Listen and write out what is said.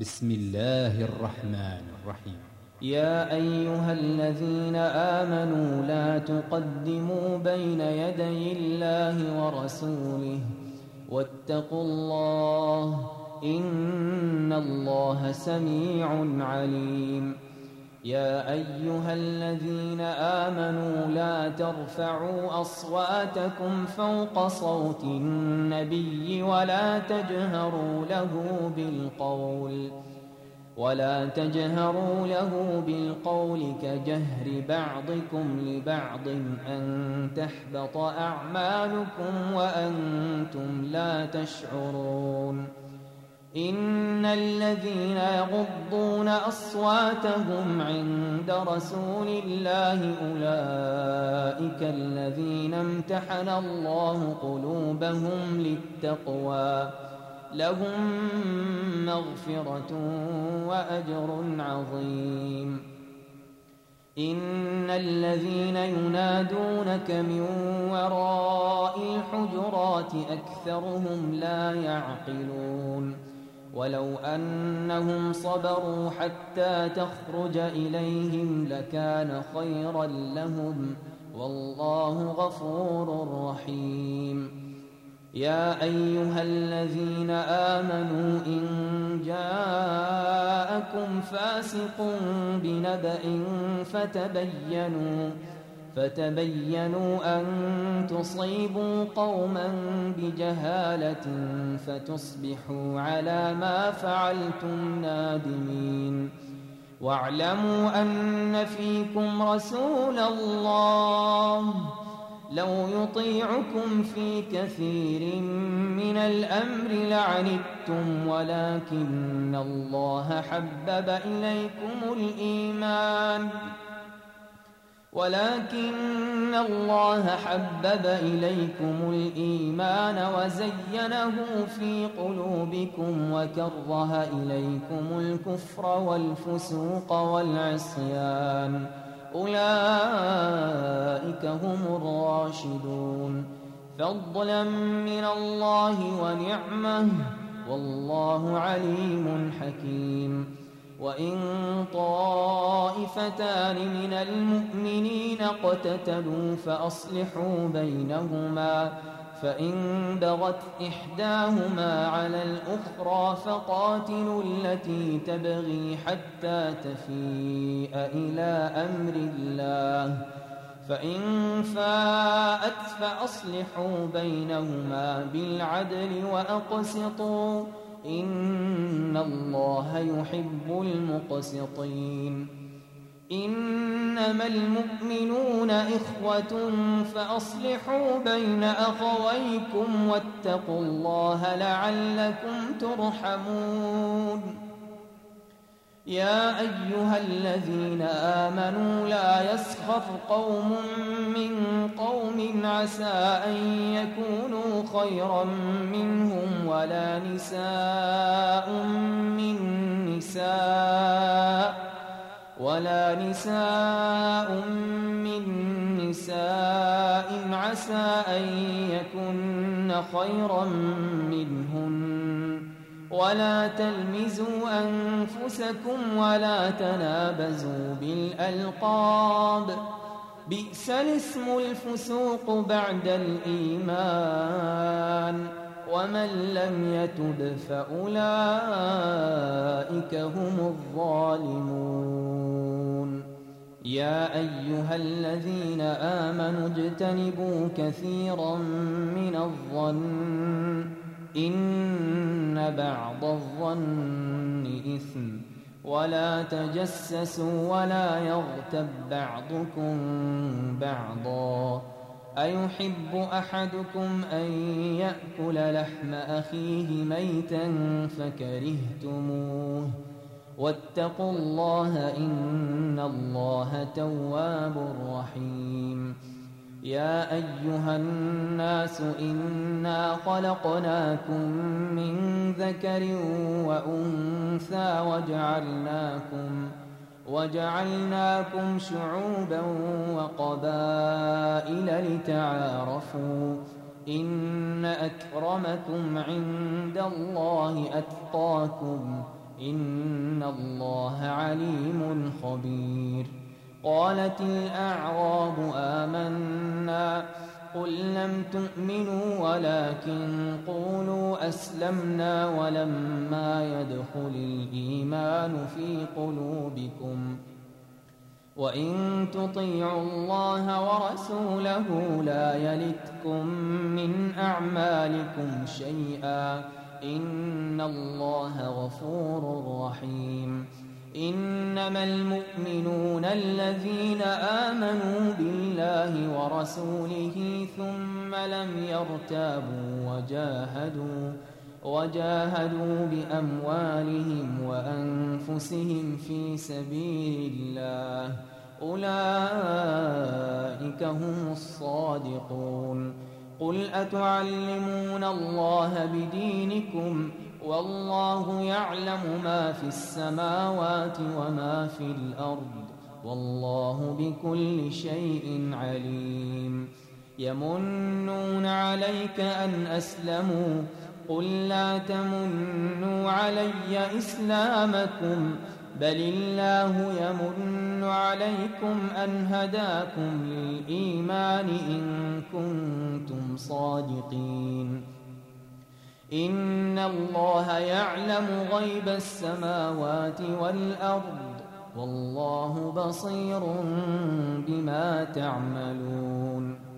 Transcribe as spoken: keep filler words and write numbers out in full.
بسم الله الرحمن الرحيم. يا أيها الذين آمنوا لا تقدموا بين يدي الله ورسوله واتقوا الله إن الله سميع عليم. يا أيها الذين آمنوا لا ترفعوا أصواتكم فوق صوت النبي ولا تجهروا له بالقول ولا تجهروا له بالقول كجهر بعضكم لبعض أن تحبط أعمالكم وأنتم لا تشعرون. إن الذين يغضون أصواتهم عند رسول الله أولئك الذين امتحن الله قلوبهم للتقوى لهم مغفرة وأجر عظيم. إن الذين ينادونك من وراء الحجرات أكثرهم لا يعقلون. ولو أنهم صبروا حتى تخرج إليهم لكان خيرا لهم والله غفور رحيم. يا أيها الذين آمنوا إن جاءكم فاسق بنبأ فتبينوا فتبينوا أن تصيبوا قوما بجهالة فتصبحوا على ما فعلتم نادمين. واعلموا أن فيكم رسول الله لو يطيعكم في كثير من الأمر لعنتم ولكن الله حبب إليكم الإيمان ولكن الله حبب إليكم الإيمان وزينه في قلوبكم وكره إليكم الكفر والفسوق والعصيان أولئك هم الراشدون فضلا من الله ونعمه والله عليم حكيم. وإن طائفتان من المؤمنين اقتتلوا فأصلحوا بينهما فإن بغت إحداهما على الأخرى فقاتلوا التي تبغي حتى تفيء إلى أمر الله فإن فاءت فأصلحوا بينهما بالعدل وأقسطوا إن الله يحب المقسطين. إنما المؤمنون إخوة فأصلحوا بين أخويكم واتقوا الله لعلكم ترحمون. يا أيها الذين آمنوا لا يسخر قوم من قوم عسى أن يكونوا خيرا منهم ولا نساء من نساء ولا نساء من نساء عسى أن يكن خيرا منهن ولا تلمزوا أنفسكم ولا تنابزوا بالألقاب بئس الاسم الفسوق بعد الإيمان ومن لم يتب فأولئك هم الظالمون. يا أيها الذين آمنوا اجتنبوا كثيرا من الظن إن بعض الظن إثم ولا تجسسوا ولا يغتب بعضكم بعضا أيحب أحدكم أن يأكل لحم أخيه ميتا فكرهتموه واتقوا الله إن الله تواب رحيم. يا أيها الناس إنا خلقناكم من ذكر وأنثى وجعلناكم وجعلناكم شعوبا وقبائل لتعارفوا إن أكرمكم عند الله أتقاكم إن الله عليم خبير. قالت الأعراب آمنا قل لم تؤمنوا ولكن قولوا أسلمنا ولما يدخل الإيمان في قلوبكم وإن تطيعوا الله ورسوله لا يلتكم من أعمالكم شيئا إن الله غفور رحيم. إنما المؤمنون الذين آمنوا بالله ورسوله ثم لم يرتابوا وجاهدوا وجاهدوا بأموالهم وأنفسهم في سبيل الله أولئك هم الصادقون. قل أتعلمون الله بدينكم والله يعلم ما في السماوات وما في الأرض والله بكل شيء عليم. يمنون عليك أن أسلموا قل لا تمنوا علي إسلامكم بل الله يمن عليكم أن هداكم للإيمان إن كنتم صادقين. إن الله يعلم غيب السماوات والأرض والله بصير بما تعملون.